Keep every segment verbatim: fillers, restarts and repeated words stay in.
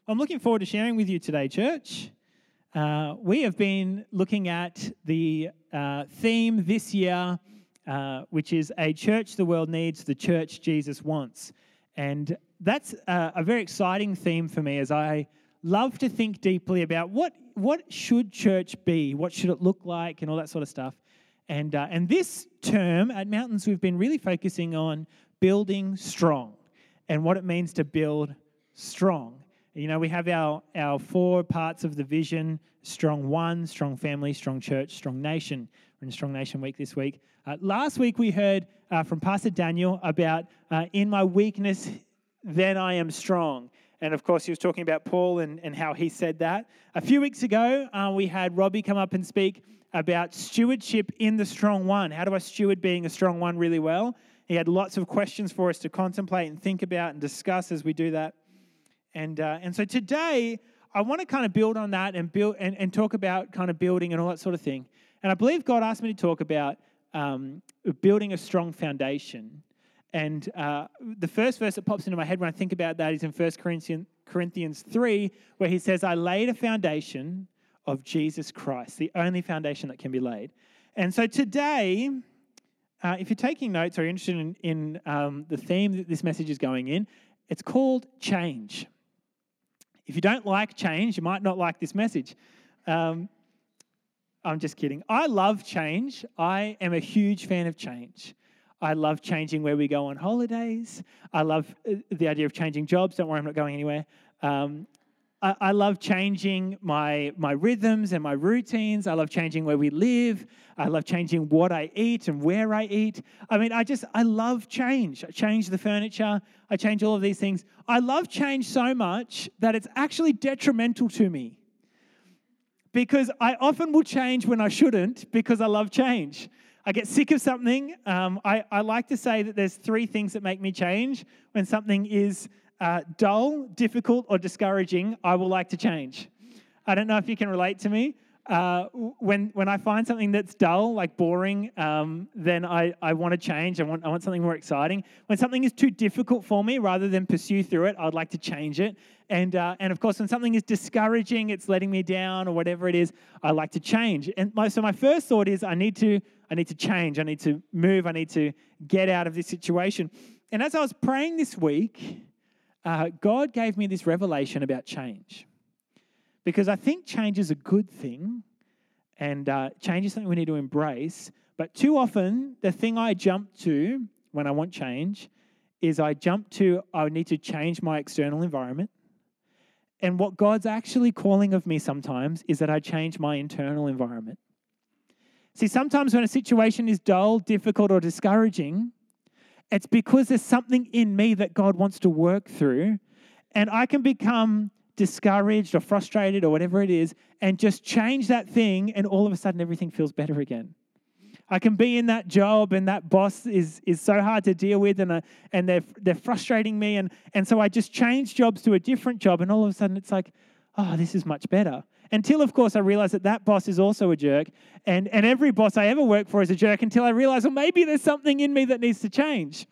I'm looking forward to sharing with you today, church. Uh, we have been looking at the uh, theme this year, uh, which is a church the world needs, the church Jesus wants. And that's uh, a very exciting theme for me, as I love to think deeply about what, what should church be, what should it look like, and all that sort of stuff. And, uh, and this term at Mountains, we've been really focusing on building strong and what it means to build strong. You know, we have our, our four parts of the vision: strong one, strong family, strong church, strong nation. We're in Strong Nation Week this week. Uh, last week we heard uh, from Pastor Daniel about uh, in my weakness, then I am strong. And of course, he was talking about Paul and, and how he said that. A few weeks ago, uh, we had Robbie come up and speak about stewardship in the strong one. How do I steward being a strong one really well? He had lots of questions for us to contemplate and think about and discuss as we do that. And uh, and so today, I want to kind of build on that and build and, and talk about kind of building and all that sort of thing. And I believe God asked me to talk about um, building a strong foundation. And uh, the first verse that pops into my head when I think about that is in First Corinthians three, where he says, I laid a foundation of Jesus Christ, the only foundation that can be laid. And so today, uh, if you're taking notes or you're interested in, in um, the theme that this message is going in, it's called change. If you don't like change, you might not like this message. Um, I'm just kidding. I love change. I am a huge fan of change. I love changing where we go on holidays. I love the idea of changing jobs. Don't worry, I'm not going anywhere. Um, I, I love changing my, my rhythms and my routines. I love changing where we live. I love changing what I eat and where I eat. I mean, I just, I love change. I change the furniture. I change all of these things. I love change so much that it's actually detrimental to me, because I often will change when I shouldn't because I love change. I get sick of something. Um, I, I like to say that there's three things that make me change. When something is uh, dull, difficult, or discouraging, I will like to change. I don't know if you can relate to me. Uh, when when I find something that's dull, like boring, um, then I, I want to change. I want I want something more exciting. When something is too difficult for me, rather than pursue through it, I'd like to change it. And uh, and of course, when something is discouraging, it's letting me down or whatever it is, I like to change. And my, so my first thought is I need to I need to change. I need to move. I need to get out of this situation. And as I was praying this week, uh, God gave me this revelation about change. Because I think change is a good thing, and uh, change is something we need to embrace. But too often, the thing I jump to when I want change is I jump to, I need to change my external environment. And what God's actually calling of me sometimes is that I change my internal environment. See, sometimes when a situation is dull, difficult, or discouraging, it's because there's something in me that God wants to work through, and I can become discouraged or frustrated or whatever it is, and just change that thing, and all of a sudden everything feels better again. I can be in that job and that boss is is so hard to deal with, and uh, and they're they're frustrating me, and and so I just change jobs to a different job, and all of a sudden it's like, oh, this is much better. Until, of course, I realize that that boss is also a jerk, and and every boss I ever work for is a jerk, until I realize, well, maybe there's something in me that needs to change.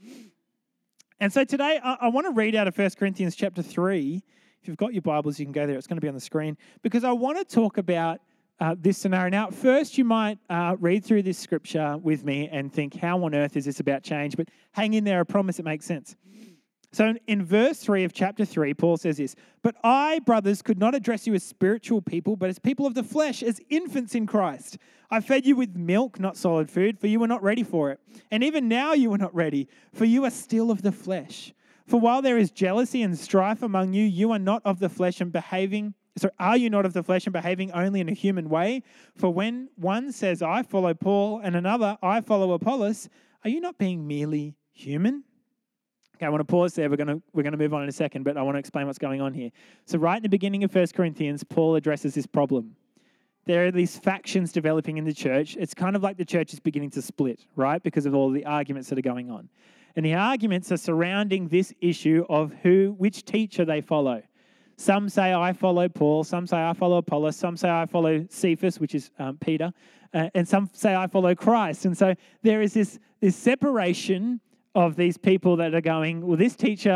And so today I, I want to read out of First Corinthians chapter three. If you've got your Bibles, you can go there. It's going to be on the screen, because I want to talk about uh, this scenario. Now, first, you might uh, read through this scripture with me and think, how on earth is this about change? But hang in there. I promise it makes sense. So in verse three of chapter three, Paul says this, but I, brothers, could not address you as spiritual people, but as people of the flesh, as infants in Christ. I fed you with milk, not solid food, for you were not ready for it. And even now you are not ready, for you are still of the flesh. For while there is jealousy and strife among you, you are not of the flesh and behaving, so are you not of the flesh and behaving only in a human way? For when one says, I follow Paul, and another, I follow Apollos, are you not being merely human? Okay, I want to pause there. We're going to we're going to move on in a second, but I want to explain what's going on here. So right in the beginning of First Corinthians, Paul addresses this problem. There are these factions developing in the church. It's kind of like the church is beginning to split, right? Because of all the arguments that are going on. And the arguments are surrounding this issue of who, which teacher they follow. Some say, I follow Paul. Some say, I follow Apollos. Some say, I follow Cephas, which is um, Peter. Uh, and some say, I follow Christ. And so there is this, this separation of these people that are going, well, this teacher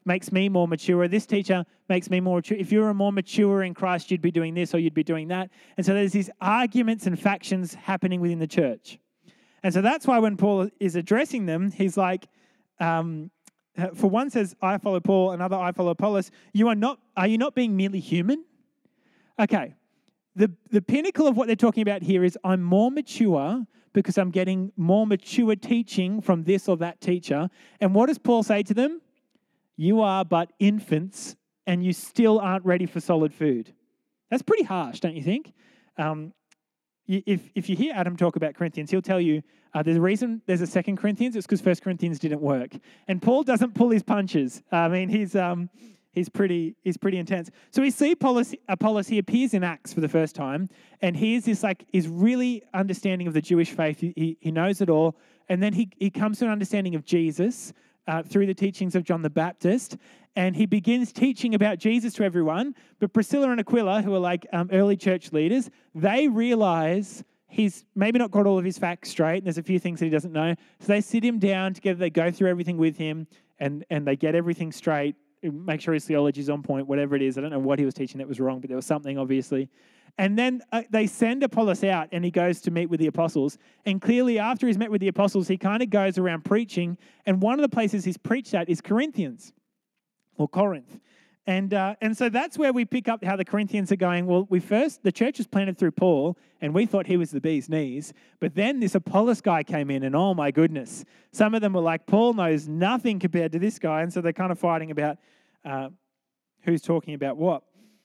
makes me more mature. This teacher makes me more mature. If you were more mature in Christ, you'd be doing this or you'd be doing that. And so there's these arguments and factions happening within the church. And so that's why when Paul is addressing them, he's like, um, for one says, I follow Paul, another, I follow Apollos. You are not, are you not being merely human? Okay. The, the pinnacle of what they're talking about here is I'm more mature because I'm getting more mature teaching from this or that teacher. And what does Paul say to them? You are but infants and you still aren't ready for solid food. That's pretty harsh, don't you think? Um, if, if you hear Adam talk about Corinthians, he'll tell you uh, there's a reason there's a second Corinthians. It's because First Corinthians didn't work. And Paul doesn't pull his punches. I mean, he's... Um, He's pretty, he's pretty intense. So we see Apollos, Apollos, he appears in Acts for the first time, and he's this like, is really understanding of the Jewish faith. He, he knows it all. And then he, he comes to an understanding of Jesus uh, through the teachings of John the Baptist, and he begins teaching about Jesus to everyone. But Priscilla and Aquila, who are like um, early church leaders, they realize he's maybe not got all of his facts straight, and there's a few things that he doesn't know. So they sit him down together, they go through everything with him, and, and they get everything straight. Make sure his theology is on point, whatever it is. I don't know what he was teaching that was wrong, but there was something, obviously. And then uh, they send Apollos out, and he goes to meet with the apostles. And clearly, after he's met with the apostles, he kind of goes around preaching. And one of the places he's preached at is Corinthians, or Corinth. And uh, and so that's where we pick up how the Corinthians are going. Well, we first, the church was planted through Paul, and we thought he was the bee's knees. But then this Apollos guy came in, and oh my goodness. Some of them were like, Paul knows nothing compared to this guy. And so they're kind of fighting about uh, who's talking about what.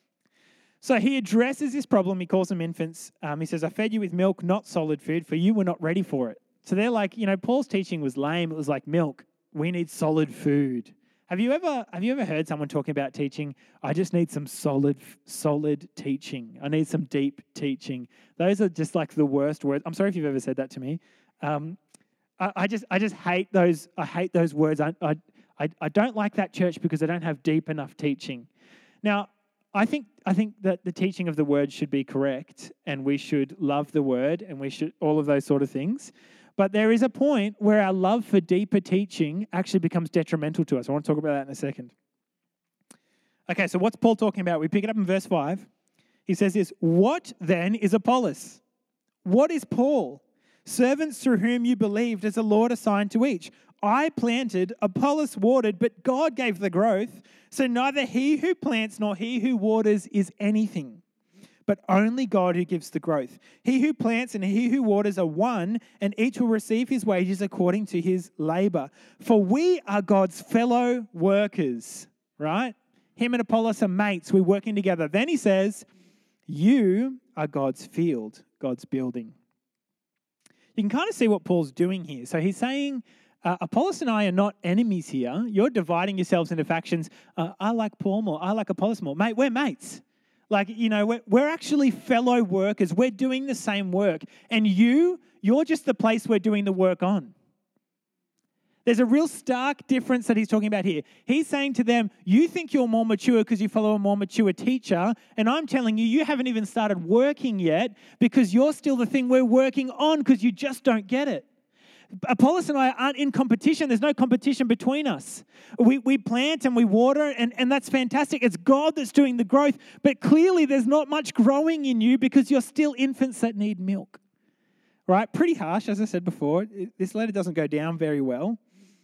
So he addresses this problem. He calls them infants. Um, he says, I fed you with milk, not solid food, for you were not ready for it. So they're like, you know, Paul's teaching was lame. It was like milk. We need solid food. Have you ever have you ever heard someone talking about teaching? I just need some solid, solid teaching. I need some deep teaching. Those are just like the worst words. I'm sorry if you've ever said that to me. Um, I, I just I just hate those. I hate those words. I, I I I don't like that church because they don't have deep enough teaching. Now, I think I think that the teaching of the word should be correct, and we should love the word, and we should all of those sort of things. But there is a point where our love for deeper teaching actually becomes detrimental to us. I want to talk about that in a second. Okay, so what's Paul talking about? We pick it up in verse five. He says this, what then is Apollos? What is Paul? Servants through whom you believed as the Lord assigned to each. I planted, Apollos watered, but God gave the growth. So neither he who plants nor he who waters is anything, but only God who gives the growth. He who plants and he who waters are one, and each will receive his wages according to his labor. For we are God's fellow workers, right? Him and Apollos are mates. We're working together. Then he says, you are God's field, God's building. You can kind of see what Paul's doing here. So he's saying, uh, Apollos and I are not enemies here. You're dividing yourselves into factions. Uh, I like Paul more. I like Apollos more. Mate, we're mates. Like, you know, we're, we're actually fellow workers. We're doing the same work. And you, you're just the place we're doing the work on. There's a real stark difference that he's talking about here. He's saying to them, you think you're more mature because you follow a more mature teacher. And I'm telling you, you haven't even started working yet because you're still the thing we're working on because you just don't get it. Apollos and I aren't in competition. There's no competition between us. We we plant and we water, and, and that's fantastic. It's God that's doing the growth. But clearly there's not much growing in you because you're still infants that need milk. Right? Pretty harsh, as I said before. This letter doesn't go down very well.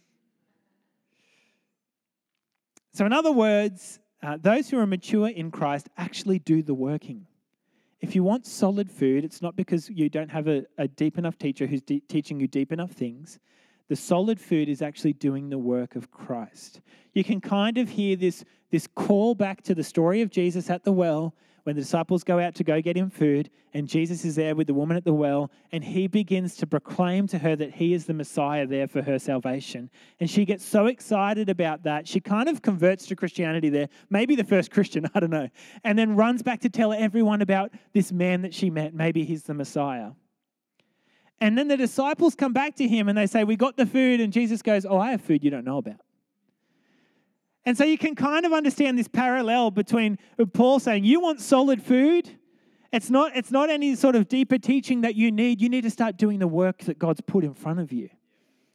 So in other words, uh, those who are mature in Christ actually do the working. If you want solid food, it's not because you don't have a, a deep enough teacher who's de- teaching you deep enough things. The solid food is actually doing the work of Christ. You can kind of hear this, this call back to the story of Jesus at the well when the disciples go out to go get him food, and Jesus is there with the woman at the well, and he begins to proclaim to her that he is the Messiah there for her salvation. And she gets so excited about that, she kind of converts to Christianity there, maybe the first Christian, I don't know, and then runs back to tell everyone about this man that she met. Maybe he's the Messiah. And then the disciples come back to him and they say, we got the food, and Jesus goes, oh, I have food you don't know about. And so you can kind of understand this parallel between Paul saying, you want solid food? It's not, it's not any sort of deeper teaching that you need. You need to start doing the work that God's put in front of you.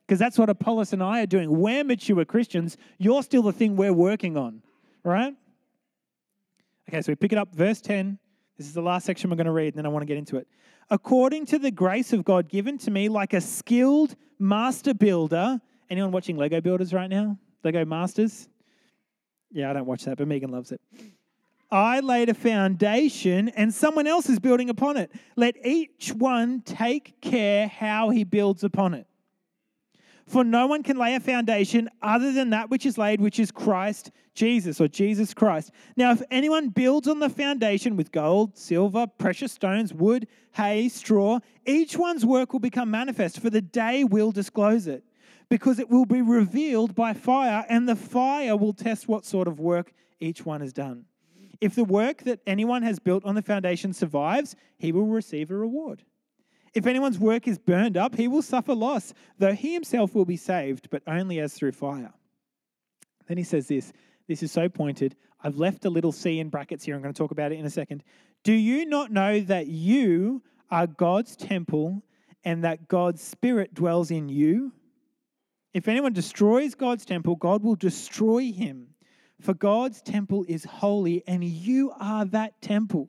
Because that's what Apollos and I are doing. We're mature Christians. You're still the thing we're working on, right? Okay, so we pick it up, verse ten. This is the last section we're going to read, and then I want to get into it. According to the grace of God given to me, like a skilled master builder. Anyone watching Lego Builders right now? Lego Masters? Yeah, I don't watch that, but Megan loves it. I laid a foundation, and someone else is building upon it. Let each one take care how he builds upon it. For no one can lay a foundation other than that which is laid, which is Christ Jesus, or Jesus Christ. Now, if anyone builds on the foundation with gold, silver, precious stones, wood, hay, straw, each one's work will become manifest, for the day will disclose it, because it will be revealed by fire, and the fire will test what sort of work each one has done. If the work that anyone has built on the foundation survives, he will receive a reward. If anyone's work is burned up, he will suffer loss, though he himself will be saved, but only as through fire. Then he says this. This is so pointed. I've left a little C in brackets here. I'm going to talk about it in a second. Do you not know that you are God's temple and that God's Spirit dwells in you? If anyone destroys God's temple, God will destroy him. For God's temple is holy, and you are that temple.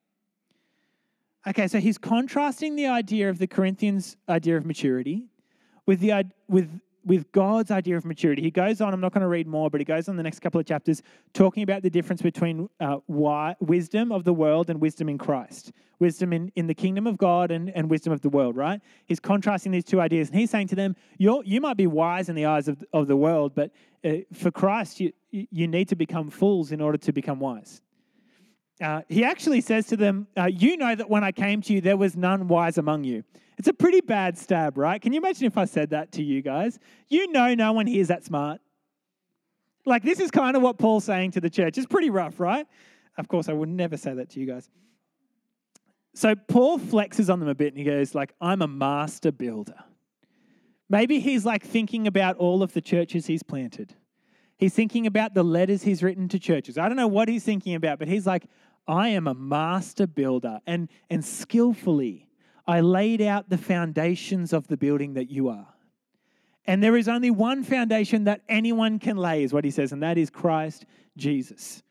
Okay, so he's contrasting the idea of the Corinthians' idea of maturity with the with with God's idea of maturity. He goes on, I'm not going to read more, but he goes on the next couple of chapters talking about the difference between uh, why, wisdom of the world and wisdom in Christ. Wisdom in, in the kingdom of God and, and wisdom of the world, right? He's contrasting these two ideas, and he's saying to them, You're, you might be wise in the eyes of, of the world, but uh, for Christ, you, you need to become fools in order to become wise. Uh, he actually says to them, uh, you know that when I came to you, there was none wise among you. It's a pretty bad stab, right? Can you imagine if I said that to you guys? You know no one here is that smart. Like, this is kind of what Paul's saying to the church. It's pretty rough, right? Of course, I would never say that to you guys. So Paul flexes on them a bit, and he goes, like, I'm a master builder. Maybe he's, like, thinking about all of the churches he's planted. He's thinking about the letters he's written to churches. I don't know what he's thinking about, but he's like, I am a master builder, and, and skillfully I laid out the foundations of the building that you are. And there is only one foundation that anyone can lay, is what he says, and that is Christ Jesus.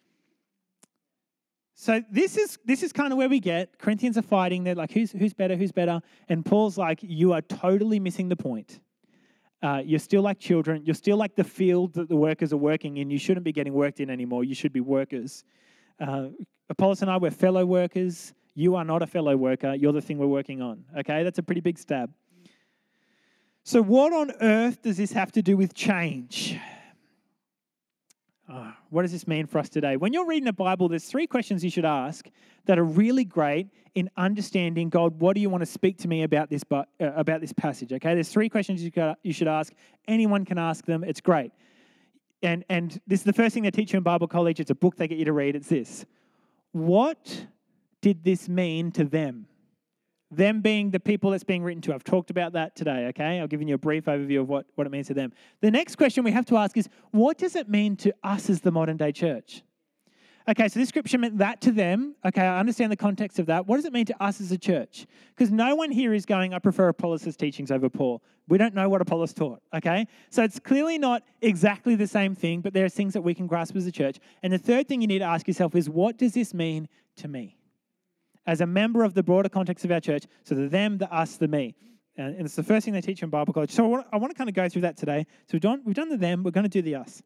So this is this is kind of where we get. Corinthians are fighting. They're like, who's, who's better, who's better? And Paul's like, you are totally missing the point. Uh, you're still like children. You're still like the field that the workers are working in. You shouldn't be getting worked in anymore. You should be workers. Uh, Apollos and I, we're fellow workers. You are not a fellow worker. You're the thing we're working on. Okay, that's a pretty big stab. So what on earth does this have to do with change? Oh, what does this mean for us today? When you're reading the Bible, there's three questions you should ask that are really great in understanding, God, what do you want to speak to me about this uh, about this passage? Okay, there's three questions you, got, you should ask. Anyone can ask them. It's great. And, and this is the first thing they teach you in Bible college. It's a book they get you to read. It's this. What did this mean to them? Them being the people that's being written to. I've talked about that today, okay? I've given you a brief overview of what, what it means to them. The next question we have to ask is, what does it mean to us as the modern day church? Okay, so this scripture meant that to them. Okay, I understand the context of that. What does it mean to us as a church? Because no one here is going, I prefer Apollos' teachings over Paul. We don't know what Apollos taught, okay? So it's clearly not exactly the same thing, but there are things that we can grasp as a church. And the third thing you need to ask yourself is, what does this mean to me? As a member of the broader context of our church, so the them, the us, the me. And it's the first thing they teach in Bible college. So I want, I want to kind of go through that today. So we've done, we've done the them, we're going to do the us.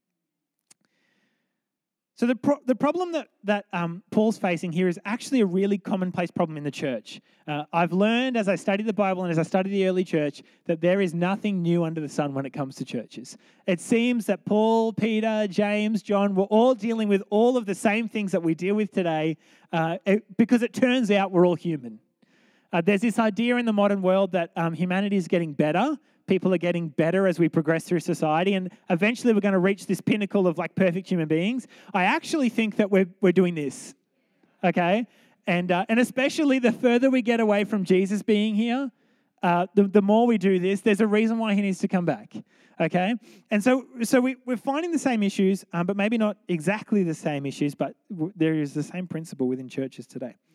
So the pro- the problem that, that um, Paul's facing here is actually a really commonplace problem in the church. Uh, I've learned as I study the Bible and as I study the early church that there is nothing new under the sun when it comes to churches. It seems that Paul, Peter, James, John were all dealing with all of the same things that we deal with today uh, it, because it turns out we're all human. Uh, there's this idea in the modern world that um, humanity is getting better. People are getting better as we progress through society, and eventually we're going to reach this pinnacle of like perfect human beings. I actually think that we're we're doing this, okay? And uh, and especially the further we get away from Jesus being here, uh, the the more we do this. There's a reason why he needs to come back, okay? And so so we we're finding the same issues, um, but maybe not exactly the same issues, but w- there is the same principle within churches today.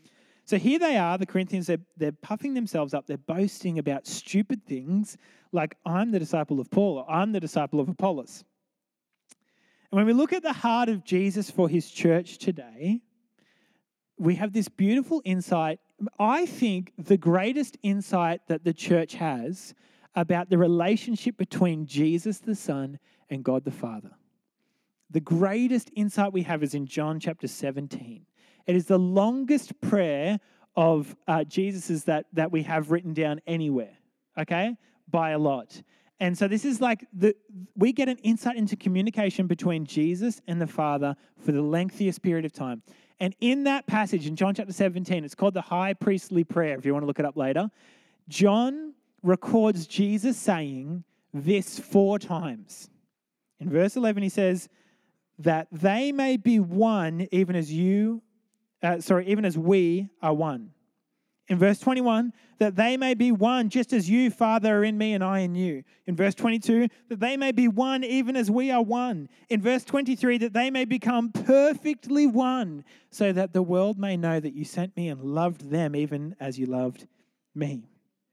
So here they are, the Corinthians, they're, they're puffing themselves up. They're boasting about stupid things like, I'm the disciple of Paul, or I'm the disciple of Apollos. And when we look at the heart of Jesus for his church today, we have this beautiful insight. I think the greatest insight that the church has about the relationship between Jesus the Son and God the Father. The greatest insight we have is in John chapter seventeen. It is the longest prayer of uh, Jesus's that, that we have written down anywhere, okay, by a lot. And so this is like, the we get an insight into communication between Jesus and the Father for the lengthiest period of time. And in that passage, in John chapter seventeen, it's called the high priestly prayer, if you want to look it up later. John records Jesus saying this four times. In verse eleven, he says, that they may be one even as you Uh, sorry, even as we are one. In verse twenty-one, that they may be one just as you, Father, are in me and I in you. In verse twenty-two, that they may be one even as we are one. In verse twenty-three, that they may become perfectly one, so that the world may know that you sent me and loved them even as you loved me.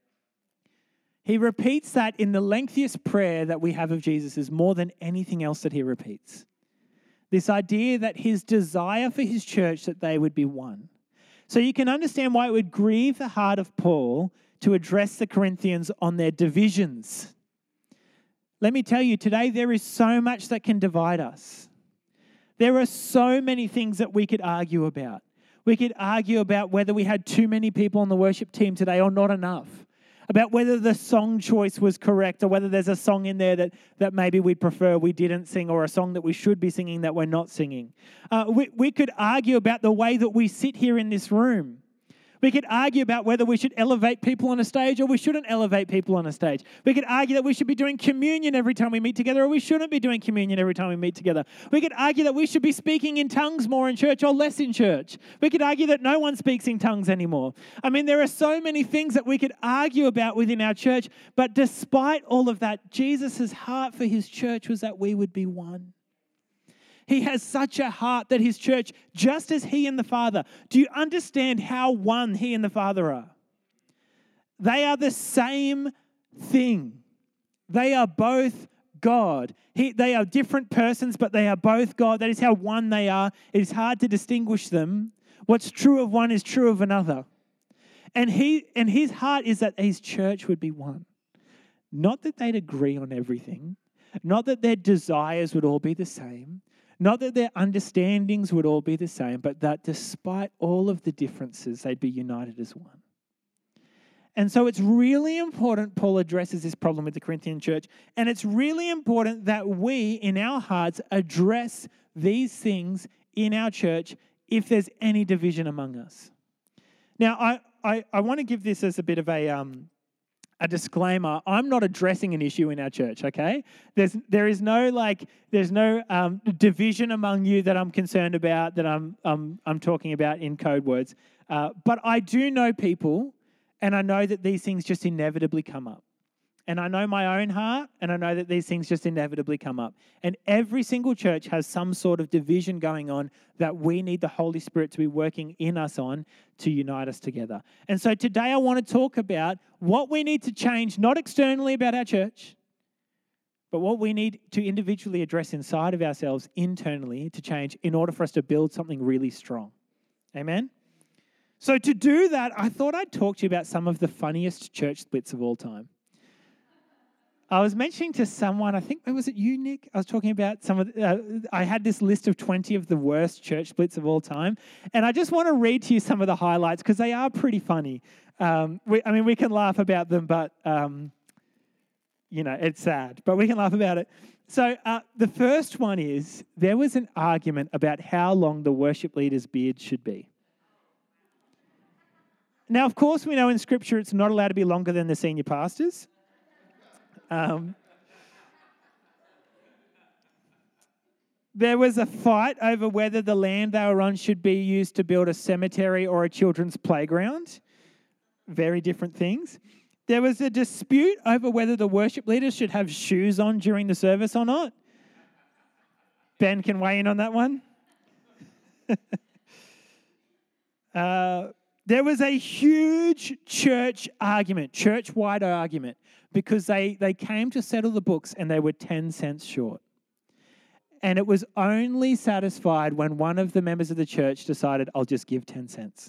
He repeats that in the lengthiest prayer that we have of Jesus is more than anything else that he repeats. This idea that his desire for his church that they would be one. So you can understand why it would grieve the heart of Paul to address the Corinthians on their divisions. Let me tell you, today there is so much that can divide us. There are so many things that we could argue about. We could argue about whether we had too many people on the worship team today or not enough. About whether the song choice was correct or whether there's a song in there that, that maybe we'd prefer we didn't sing or a song that we should be singing that we're not singing. Uh, we, we could argue about the way that we sit here in this room. We could argue about whether we should elevate people on a stage or we shouldn't elevate people on a stage. We could argue that we should be doing communion every time we meet together or we shouldn't be doing communion every time we meet together. We could argue that we should be speaking in tongues more in church or less in church. We could argue that no one speaks in tongues anymore. I mean, there are so many things that we could argue about within our church, but despite all of that, Jesus' heart for his church was that we would be one. He has such a heart that his church, just as he and the Father, do you understand how one he and the Father are? They are the same thing. They are both God. He, they are different persons, but they are both God. That is how one they are. It is hard to distinguish them. What's true of one is true of another. And he and his heart is that his church would be one. Not that they'd agree on everything. Not that their desires would all be the same. Not that their understandings would all be the same, but that despite all of the differences, they'd be united as one. And so it's really important Paul addresses this problem with the Corinthian church, and it's really important that we, in our hearts, address these things in our church if there's any division among us. Now, I, I, I want to give this as a bit of a... Um, A disclaimer, I'm not addressing an issue in our church, okay? There's, there is no, like, there's no um, division among you that I'm concerned about, that I'm, um, I'm talking about in code words. Uh, but I do know people, and I know that these things just inevitably come up. And I know my own heart, and I know that these things just inevitably come up. And every single church has some sort of division going on that we need the Holy Spirit to be working in us on to unite us together. And so today I want to talk about what we need to change, not externally about our church, but what we need to individually address inside of ourselves internally to change in order for us to build something really strong. Amen? So to do that, I thought I'd talk to you about some of the funniest church splits of all time. I was mentioning to someone, I think, was it you, Nick? I was talking about some of, the, uh, I had this list of twenty of the worst church splits of all time. And I just want to read to you some of the highlights because they are pretty funny. Um, we, I mean, we can laugh about them, but, um, you know, it's sad. But we can laugh about it. So uh, the first one is, there was an argument about how long the worship leader's beard should be. Now, of course, we know in Scripture it's not allowed to be longer than the senior pastors. Um, there was a fight over whether the land they were on should be used to build a cemetery or a children's playground. Very different things. There was a dispute over whether the worship leaders should have shoes on during the service or not. Ben can weigh in on that one. uh, there was a huge church argument, church-wide argument, because they, they came to settle the books and they were ten cents short. And it was only satisfied when one of the members of the church decided, I'll just give ten cents.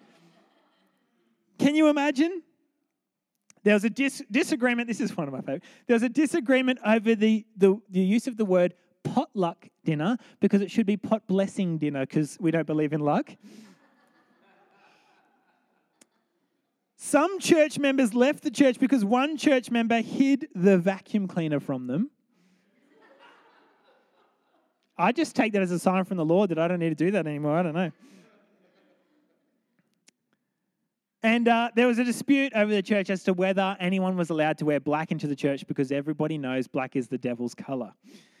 Can you imagine? There was a dis- disagreement. This is one of my favorite. There was a disagreement over the, the, the use of the word potluck dinner, because it should be pot blessing dinner, because we don't believe in luck. Some church members left the church because one church member hid the vacuum cleaner from them. I just take that as a sign from the Lord that I don't need to do that anymore. I don't know. And uh, there was a dispute over the church as to whether anyone was allowed to wear black into the church, because everybody knows black is the devil's color.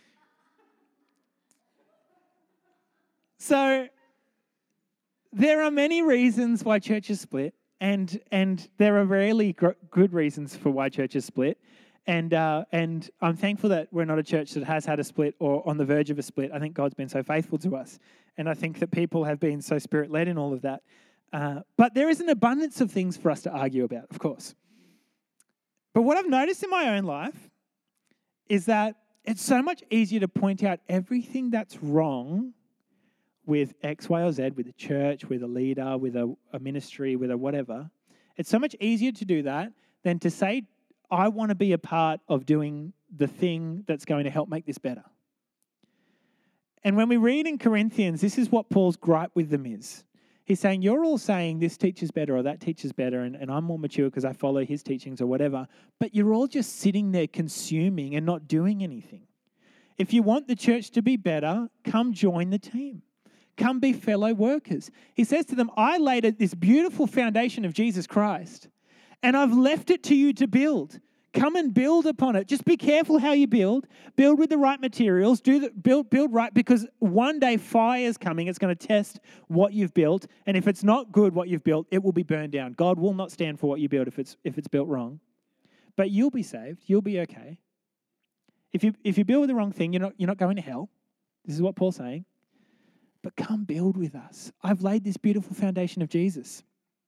So there are many reasons why churches split, and and there are rarely gr- good reasons for why churches split. And uh, and I'm thankful that we're not a church that has had a split or on the verge of a split. I think God's been so faithful to us. And I think that people have been so Spirit-led in all of that. Uh, but there is an abundance of things for us to argue about, of course. But what I've noticed in my own life is that it's so much easier to point out everything that's wrong with X, Y, or Z, with a church, with a leader, with a, a ministry, with a whatever. It's so much easier to do that than to say, I want to be a part of doing the thing that's going to help make this better. And when we read in Corinthians, this is what Paul's gripe with them is. He's saying, you're all saying this teaches better or that teaches better, and, and I'm more mature because I follow his teachings or whatever, but you're all just sitting there consuming and not doing anything. If you want the church to be better, come join the team. Come be fellow workers. He says to them, I laid at this beautiful foundation of Jesus Christ, and I've left it to you to build. Come and build upon it. Just be careful how you build. Build with the right materials. Do the, build, build right, because one day fire is coming. It's going to test what you've built. And if it's not good, what you've built, it will be burned down. God will not stand for what you build if it's if it's built wrong. But you'll be saved. You'll be okay. If you if you build with the wrong thing, you're not you're not going to hell. This is what Paul's saying. But come build with us. I've laid this beautiful foundation of Jesus.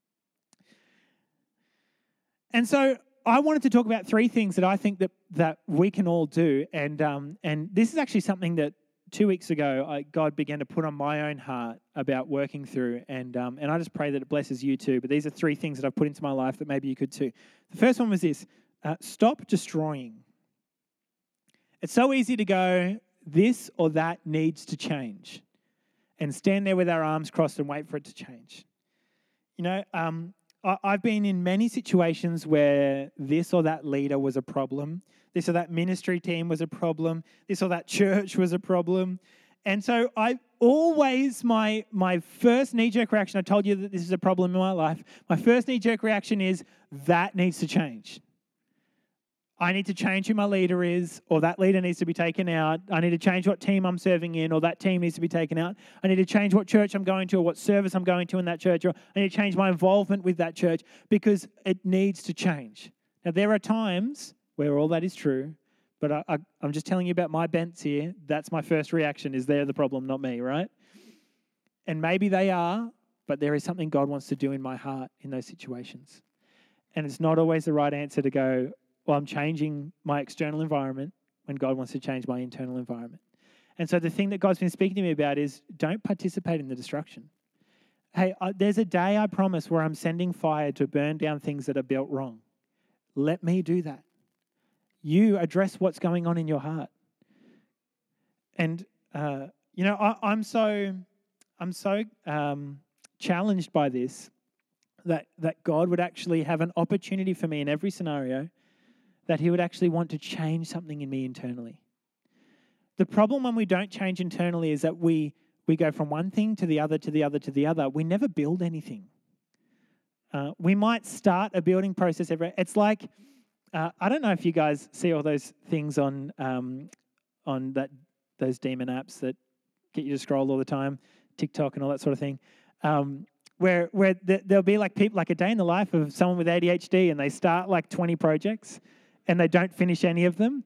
And so I wanted to talk about three things that I think that, that we can all do. And um, and this is actually something that two weeks ago I, God began to put on my own heart about working through. And um, and I just pray that it blesses you too. But these are three things that I've put into my life that maybe you could too. The first one was this. Uh, stop destroying. It's so easy to go, this or that needs to change, and stand there with our arms crossed and wait for it to change. You know, um, I, I've been in many situations where this or that leader was a problem, this or that ministry team was a problem, this or that church was a problem. And so I always, my, my first knee-jerk reaction, I told you that this is a problem in my life, my first knee-jerk reaction is, that needs to change. I need to change who my leader is, or that leader needs to be taken out. I need to change what team I'm serving in, or that team needs to be taken out. I need to change what church I'm going to, or what service I'm going to in that church, or I need to change my involvement with that church, because it needs to change. Now, there are times where all that is true, but I, I, I'm just telling you about my bents here. That's my first reaction, is they're the problem, not me, right? And maybe they are, but there is something God wants to do in my heart in those situations. And it's not always the right answer to go, well, I'm changing my external environment when God wants to change my internal environment. And so the thing that God's been speaking to me about is, don't participate in the destruction. Hey, uh, there's a day, I promise, where I'm sending fire to burn down things that are built wrong. Let me do that. You address what's going on in your heart. And, uh, you know, I, I'm so, I'm so um, challenged by this, that, that God would actually have an opportunity for me in every scenario, that he would actually want to change something in me internally. The problem when we don't change internally is that we we go from one thing to the other, to the other, to the other. We never build anything. Uh, we might start a building process every... It's like, uh, I don't know if you guys see all those things on um, on that those demon apps that get you to scroll all the time, TikTok and all that sort of thing. Um, where where th- there'll be like people, like a day in the life of someone with A D H D, and they start like twenty projects, and they don't finish any of them.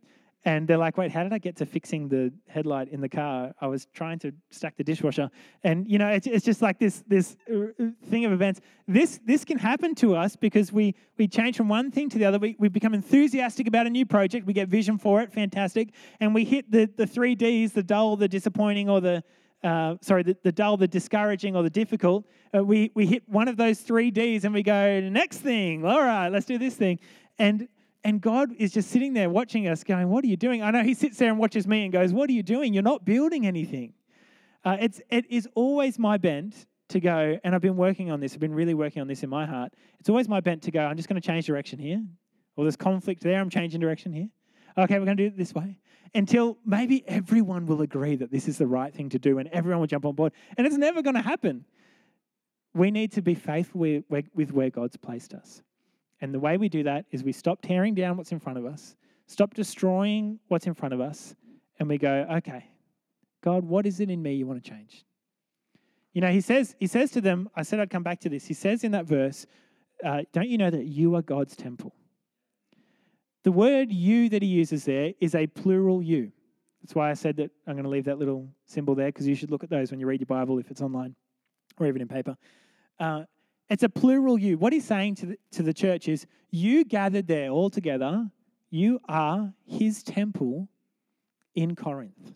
And they're like, wait, how did I get to fixing the headlight in the car? I was trying to stack the dishwasher. And, you know, it's, it's just like this this thing of events. This this can happen to us because we we change from one thing to the other. We, we become enthusiastic about a new project. We get vision for it, fantastic. And we hit the, the three Ds, the dull, the disappointing, or the, uh, sorry, the, the dull, the discouraging, or the difficult. Uh, we, we hit one of those three Ds and we go, next thing, all right, let's do this thing. And And God is just sitting there watching us going, what are you doing? I know he sits there and watches me and goes, what are you doing? You're not building anything. Uh, it's, it is always my bent to go, and I've been working on this. I've been really working on this in my heart. It's always my bent to go, I'm just going to change direction here. Or there's conflict there, I'm changing direction here. Okay, we're going to do it this way. Until maybe everyone will agree that this is the right thing to do and everyone will jump on board. And it's never going to happen. We need to be faithful with, with where God's placed us. And the way we do that is we stop tearing down what's in front of us, stop destroying what's in front of us, and we go, okay, God, what is it in me you want to change? You know, he says he says to them, I said I'd come back to this. He says in that verse, uh, don't you know that you are God's temple? The word you that he uses there is a plural you. That's why I said that I'm going to leave that little symbol there, because you should look at those when you read your Bible, if it's online or even in paper. Uh, It's a plural you. What he's saying to the, to the church is, you gathered there all together, you are his temple in Corinth.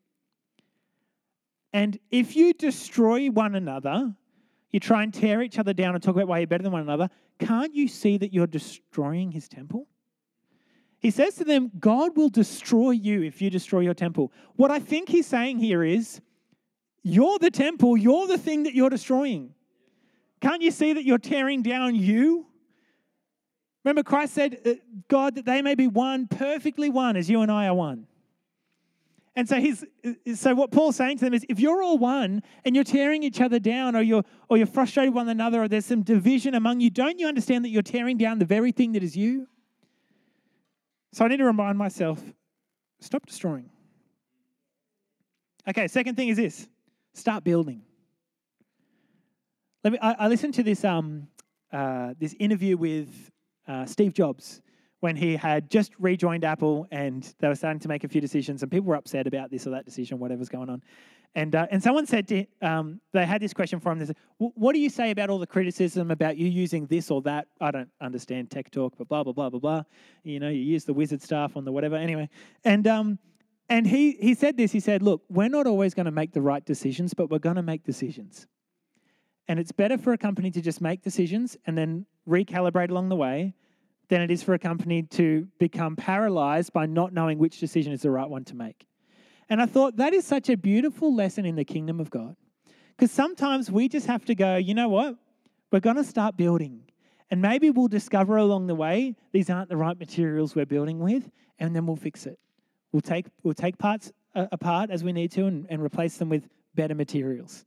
And if you destroy one another, you try and tear each other down and talk about why you're better than one another, can't you see that you're destroying his temple? He says to them, God will destroy you if you destroy your temple. What I think he's saying here is, you're the temple, you're the thing that you're destroying. Can't you see that you're tearing down you? Remember, Christ said, God, that they may be one, perfectly one, as you and I are one. And so he's so what Paul's saying to them is, if you're all one and you're tearing each other down, or you're or you're frustrated with one another, or there's some division among you, don't you understand that you're tearing down the very thing that is you? So I need to remind myself, stop destroying. Okay, second thing is this: start building. Let me. I, I listened to this um uh, this interview with uh, Steve Jobs when he had just rejoined Apple, and they were starting to make a few decisions, and people were upset about this or that decision, whatever's going on. And uh, and someone said to, um, they had this question for him. They said, "What do you say about all the criticism about you using this or that? I don't understand tech talk, but blah blah blah blah blah. You know, you use the wizard stuff on the whatever. Anyway." And um and he he said this. He said, "Look, we're not always going to make the right decisions, but we're going to make decisions. And it's better for a company to just make decisions and then recalibrate along the way than it is for a company to become paralyzed by not knowing which decision is the right one to make." And I thought that is such a beautiful lesson in the kingdom of God. Because sometimes we just have to go, you know what? We're going to start building. And maybe we'll discover along the way these aren't the right materials we're building with, and then we'll fix it. We'll take we'll take parts uh, apart as we need to and, and replace them with better materials.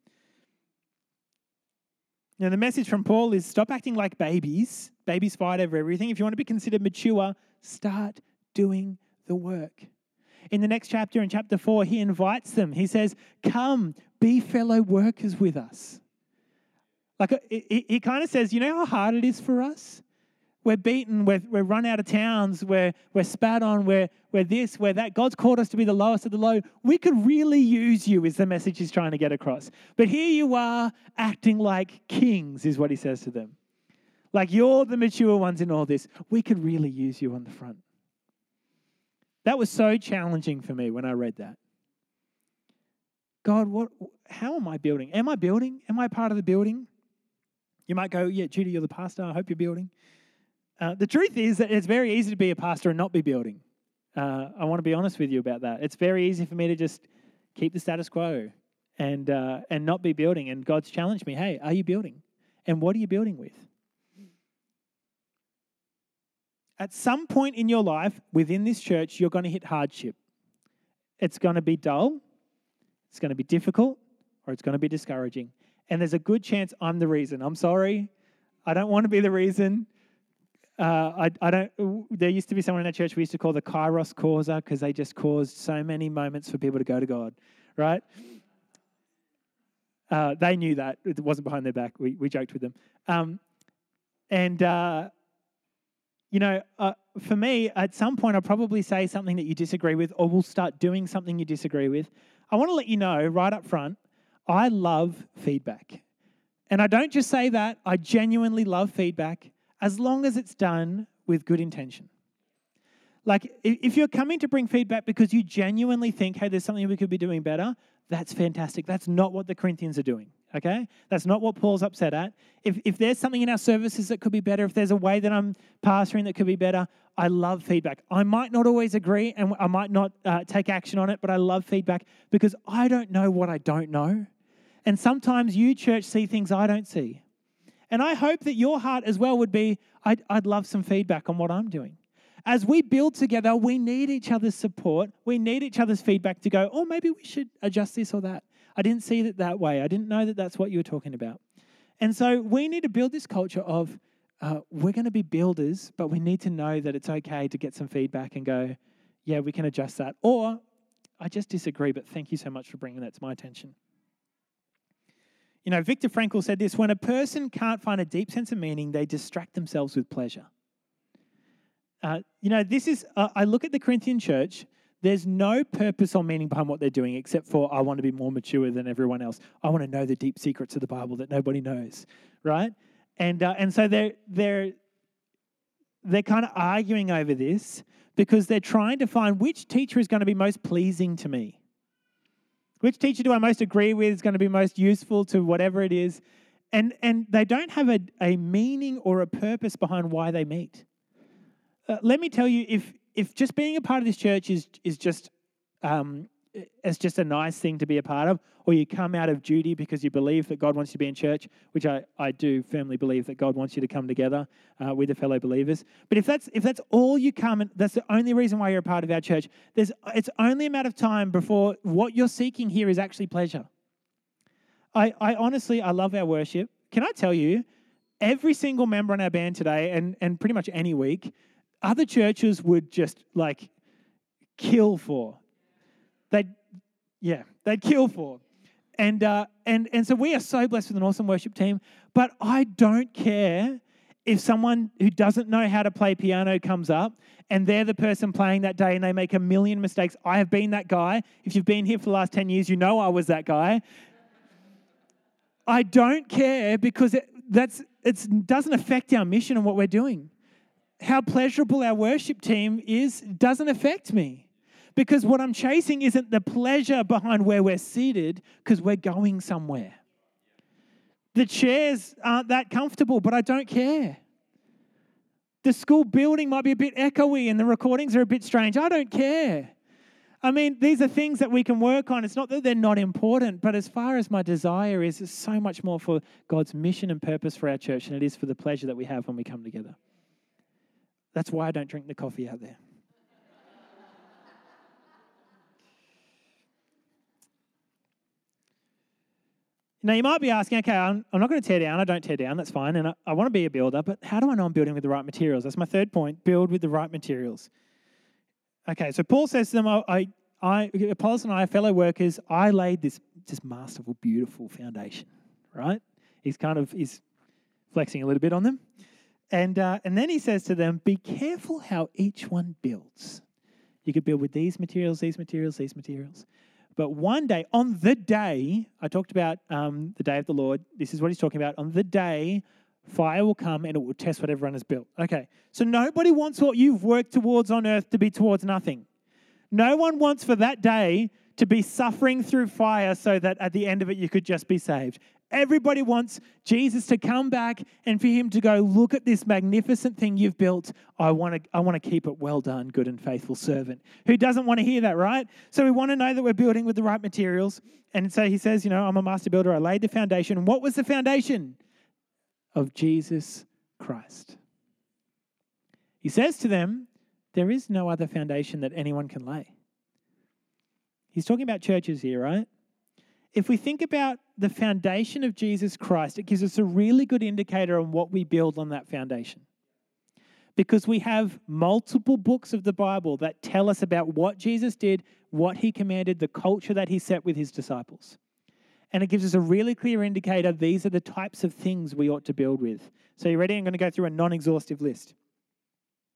Now, the message from Paul is stop acting like babies. Babies fight over everything. If you want to be considered mature, start doing the work. In the next chapter, in chapter four, he invites them. He says, come, be fellow workers with us. Like, he, he kind of says, you know how hard it is for us? We're beaten, we're, we're run out of towns, we're, we're spat on, we're, we're this, we're that. God's called us to be the lowest of the low. We could really use you, is the message he's trying to get across. But here you are acting like kings, is what he says to them. Like, you're the mature ones in all this. We could really use you on the front. That was so challenging for me when I read that. God, what? How am I building? Am I building? Am I part of the building? You might go, yeah, Judy, you're the pastor. I hope you're building. Uh, the truth is that it's very easy to be a pastor and not be building. Uh, I want to be honest with you about that. It's very easy for me to just keep the status quo and uh, and not be building. And God's challenged me, hey, are you building? And what are you building with? At some point in your life within this church, you're going to hit hardship. It's going to be dull, it's going to be difficult, or it's going to be discouraging. And there's a good chance I'm the reason. I'm sorry. I don't want to be the reason. Uh, I, I don't. There used to be someone in our church we used to call the Kairos causer because they just caused so many moments for people to go to God, right? Uh, they knew that. It wasn't behind their back. We we joked with them. Um, and, uh, you know, uh, for me, at some point, I'll probably say something that you disagree with, or we'll start doing something you disagree with. I want to let you know right up front, I love feedback. And I don't just say that, I genuinely love feedback as long as it's done with good intention. Like, if you're coming to bring feedback because you genuinely think, hey, there's something we could be doing better, that's fantastic. That's not what the Corinthians are doing, okay? That's not what Paul's upset at. If, if there's something in our services that could be better, if there's a way that I'm pastoring that could be better, I love feedback. I might not always agree and I might not uh, take action on it, but I love feedback because I don't know what I don't know. And sometimes you, church, see things I don't see. And I hope that your heart as well would be, I'd, I'd love some feedback on what I'm doing. As we build together, we need each other's support. We need each other's feedback to go, oh, maybe we should adjust this or that. I didn't see it that way. I didn't know that that's what you were talking about. And so we need to build this culture of uh, we're going to be builders, but we need to know that it's okay to get some feedback and go, yeah, we can adjust that. Or I just disagree, but thank you so much for bringing that to my attention. You know, Viktor Frankl said this, when a person can't find a deep sense of meaning, they distract themselves with pleasure. Uh, you know, this is, uh, I look at the Corinthian church, there's no purpose or meaning behind what they're doing except for I want to be more mature than everyone else. I want to know the deep secrets of the Bible that nobody knows, right? And uh, and so they're, they're, they're kind of arguing over this because they're trying to find which teacher is going to be most pleasing to me. Which teacher do I most agree with is going to be most useful to whatever it is? And, and they don't have a, a meaning or a purpose behind why they meet. Uh, let me tell you, if if just being a part of this church is is just um, it's just a nice thing to be a part of, or you come out of duty because you believe that God wants you to be in church, which I, I do firmly believe that God wants you to come together uh, with the fellow believers. But if that's if that's all you come, and that's the only reason why you're a part of our church, there's it's only a matter of time before what you're seeking here is actually pleasure. I, I honestly, I love our worship. Can I tell you, every single member on our band today, and and pretty much any week, other churches would just like kill for. They'd, yeah, they'd kill for. And, uh, and, and so we are so blessed with an awesome worship team, but I don't care if someone who doesn't know how to play piano comes up and they're the person playing that day and they make a million mistakes. I have been that guy. If you've been here for the last ten years, you know I was that guy. I don't care because it that's it doesn't affect our mission and what we're doing. How pleasurable our worship team is doesn't affect me because what I'm chasing isn't the pleasure behind where we're seated because we're going somewhere. The chairs aren't that comfortable, but I don't care. The school building might be a bit echoey and the recordings are a bit strange. I don't care. I mean, these are things that we can work on. It's not that they're not important, but as far as my desire is, it's so much more for God's mission and purpose for our church than it is for the pleasure that we have when we come together. That's why I don't drink the coffee out there. Now, you might be asking, okay, I'm, I'm not going to tear down. I don't tear down. That's fine. And I, I want to be a builder, but how do I know I'm building with the right materials? That's my third point, build with the right materials. Okay, so Paul says to them, I, I, I Apollos and I are fellow workers. I laid this, this masterful, beautiful foundation, right? He's kind of, he's flexing a little bit on them. And uh, and then he says to them, be careful how each one builds. You could build with these materials, these materials, these materials. But one day, on the day, I talked about um, the day of the Lord. This is what he's talking about. On the day, fire will come and it will test what everyone has built. Okay, so nobody wants what you've worked towards on earth to be towards nothing. No one wants for that day to be suffering through fire so that at the end of it you could just be saved. Everybody wants Jesus to come back and for him to go, look at this magnificent thing you've built. I want to I want to keep it well done, good and faithful servant. Who doesn't want to hear that, right? So we want to know that we're building with the right materials. And so he says, you know, I'm a master builder. I laid the foundation. And what was the foundation? Of Jesus Christ. He says to them, there is no other foundation that anyone can lay. He's talking about churches here, right? If we think about the foundation of Jesus Christ, it gives us a really good indicator on what we build on that foundation. Because we have multiple books of the Bible that tell us about what Jesus did, what he commanded, the culture that he set with his disciples. And it gives us a really clear indicator these are the types of things we ought to build with. So you ready? I'm going to go through a non-exhaustive list.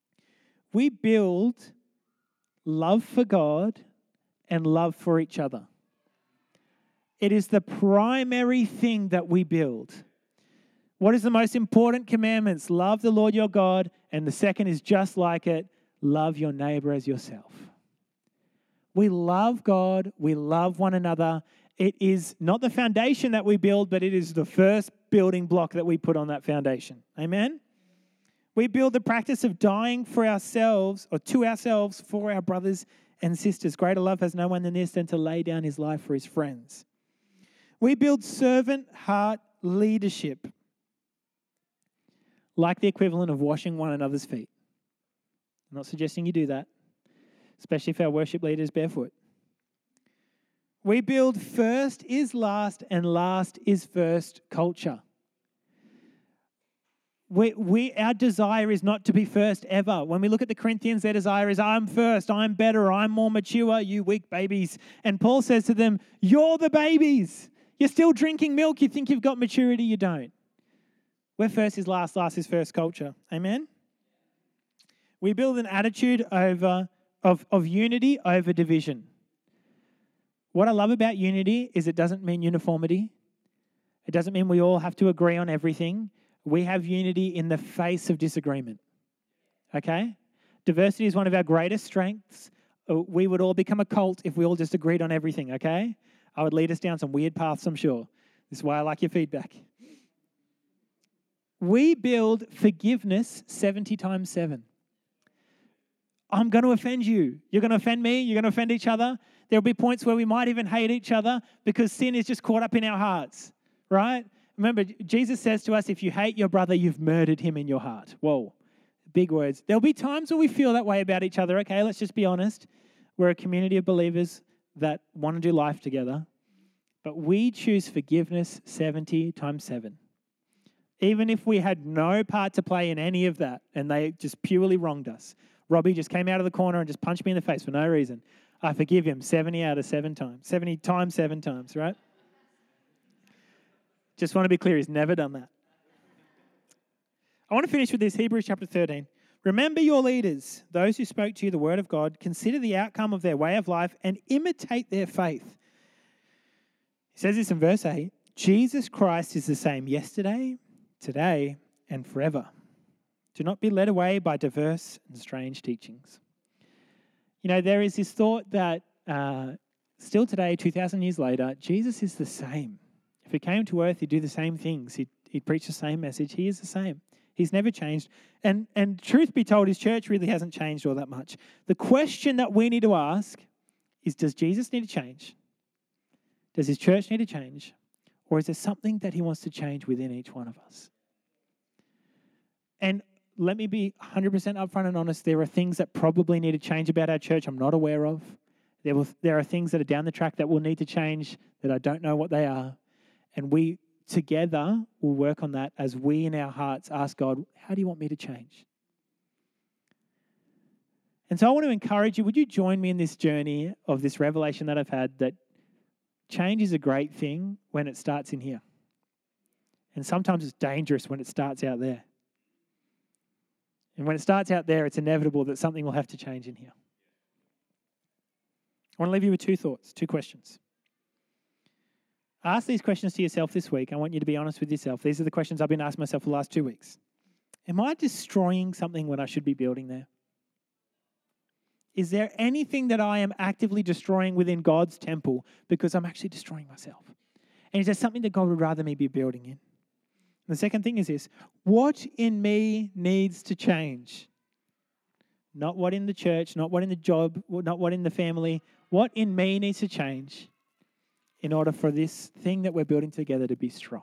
we build love for God and love for each other. It is the primary thing that we build. What is the most important commandments? Love the Lord your God, and the second is just like it, love your neighbor as yourself. We love God, we love one another. It is not the foundation that we build, but it is the first building block that we put on that foundation. Amen? We build the practice of dying for ourselves, or to ourselves, for our brothers and sisters. Greater love has no one than this, than to lay down his life for his friends. We build servant heart leadership, like the equivalent of washing one another's feet. I'm not suggesting you do that, especially if our worship leader is barefoot. We build first is last and last is first culture. We, we, our desire is not to be first ever. When we look at the Corinthians, their desire is, I'm first, I'm better, I'm more mature, you weak babies. And Paul says to them, you're the babies. You're still drinking milk. You think you've got maturity, you don't. We're first is last, last is first culture. Amen? We build an attitude over of, of unity over division. What I love about unity is it doesn't mean uniformity. It doesn't mean we all have to agree on everything. We have unity in the face of disagreement. Okay? Diversity is one of our greatest strengths. We would all become a cult if we all just agreed on everything, okay? I would lead us down some weird paths, I'm sure. This is why I like your feedback. We build forgiveness seventy times seven. I'm going to offend you. You're going to offend me. You're going to offend each other. There'll be points where we might even hate each other because sin is just caught up in our hearts, right? Remember, Jesus says to us, if you hate your brother, you've murdered him in your heart. Whoa, big words. There'll be times where we feel that way about each other, okay? Let's just be honest. We're a community of believers that want to do life together. But we choose forgiveness seventy times seven. Even if we had no part to play in any of that and they just purely wronged us. Robbie just came out of the corner and just punched me in the face for no reason. I forgive him seventy out of seven times. seventy times seven times, right? Just want to be clear, he's never done that. I want to finish with this, Hebrews chapter thirteen. Remember your leaders, those who spoke to you the word of God. Consider the outcome of their way of life and imitate their faith. He says this in verse eight. Jesus Christ is the same yesterday, today, and forever. Do not be led away by diverse and strange teachings. You know, there is this thought that uh, still today, two thousand years later, Jesus is the same. If he came to earth, he'd do the same things. He'd, he'd preach the same message. He is the same. He's never changed. And, and truth be told, his church really hasn't changed all that much. The question that we need to ask is, does Jesus need to change? Does his church need to change? Or is there something that he wants to change within each one of us? And let me be one hundred percent upfront and honest. There are things that probably need to change about our church I'm not aware of. There, will, there are things that are down the track that will need to change that I don't know what they are. And we together will work on that as we in our hearts ask God, how do you want me to change? And so I want to encourage you, would you join me in this journey of this revelation that I've had that change is a great thing when it starts in here. And sometimes it's dangerous when it starts out there. And when it starts out there, it's inevitable that something will have to change in here. I want to leave you with two thoughts, two questions. Ask these questions to yourself this week. I want you to be honest with yourself. These are the questions I've been asking myself for the last two weeks. Am I destroying something when I should be building there? Is there anything that I am actively destroying within God's temple because I'm actually destroying myself? And is there something that God would rather me be building in? And the second thing is this: what in me needs to change? Not what in the church, not what in the job, not what in the family. What in me needs to change in order for this thing that we're building together to be strong?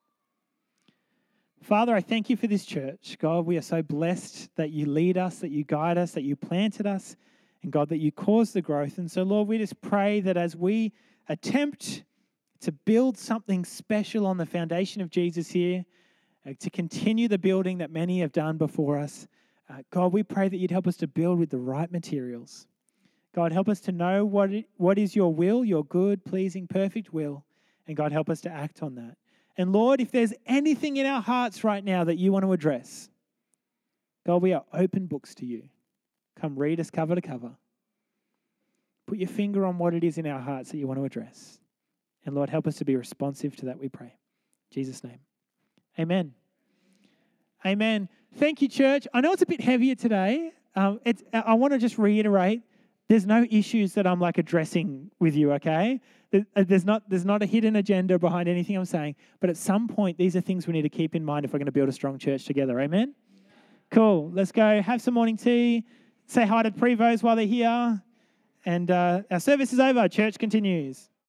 Father, I thank you for this church. God, we are so blessed that you lead us, that you guide us, that you planted us, and God, that you cause the growth. And so, Lord, we just pray that as we attempt to build something special on the foundation of Jesus here, uh, to continue the building that many have done before us, uh, God, we pray that you'd help us to build with the right materials. God, help us to know what it, what is your will, your good, pleasing, perfect will, and God, help us to act on that. And Lord, if there's anything in our hearts right now that you want to address, God, we are open books to you. come read us cover to cover. Put your finger on what it is in our hearts that you want to address. And Lord, help us to be responsive to that, we pray. In Jesus' name. Amen. Amen. Thank you, church. I know it's a bit heavier today. Um, it's, I want to just reiterate, there's no issues that I'm like addressing with you, okay? There's not, there's not a hidden agenda behind anything I'm saying. But at some point, these are things we need to keep in mind if we're going to build a strong church together. Amen? Cool. Let's go have some morning tea. Say hi to Prevos while they're here. And uh, our service is over. Church continues.